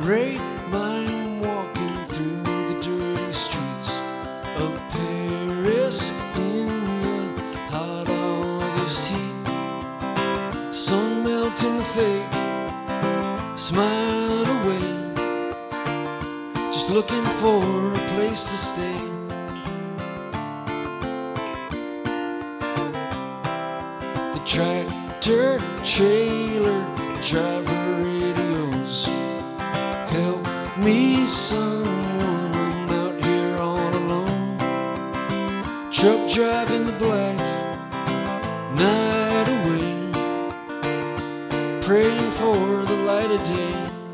great mind walking through the dirty streets of Paris in the hot August heat. Sun melting the fake, smile away, just looking for a place to stay. The tractor trailer driver radios, help me someone, I'm out here all alone. Truck driving the black night away, praying for the light of day.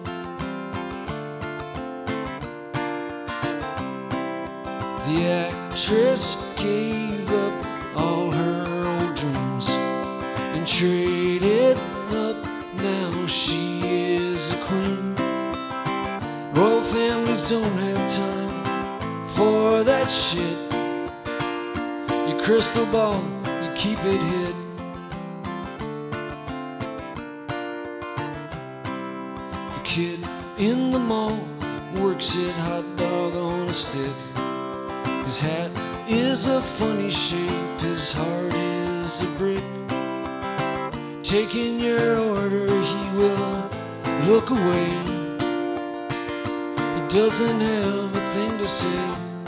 The actress gave up all her old dreams and traded up, now she is a queen. Royal families don't have time for that shit. Your crystal ball, you keep it hid. The kid in the mall works at hot dog on a stick. His hat is a funny shape, his heart is a brick. Taking your order, he will look away. He doesn't have a thing to say.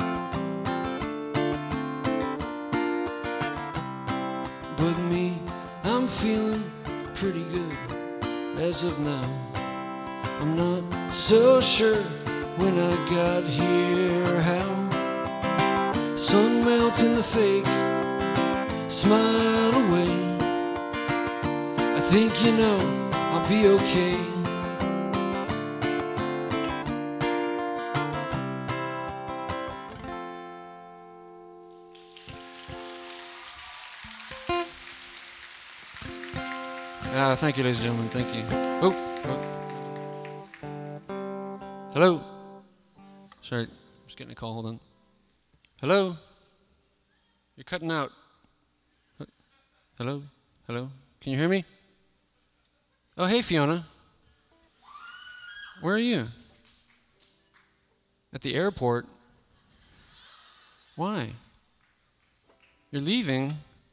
But me, I'm feeling pretty good as of now. I'm not so sure when I got here or how. Sun melting the fake, smile away. I think you know I'll be okay. Thank you, ladies and gentlemen. Thank you. Oh. Hello. Sorry, just getting a call. Hold on. Hello. You're cutting out. Hello. Hello. Can you hear me? Oh, hey, Fiona. Where are you? At the airport. Why? You're leaving?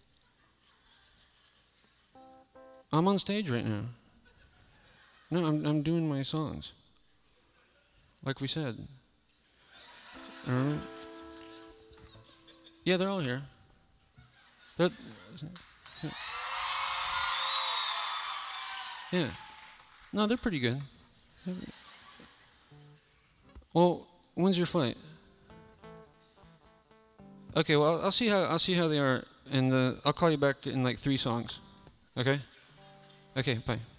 I'm on stage right now. No, I'm doing my songs. Like we said. All right. Yeah, they're all here. Yeah. No, they're pretty good. Well, when's your flight? Okay, well, I'll see how they are, and I'll call you back in like 3 songs. Okay? Okay, bye.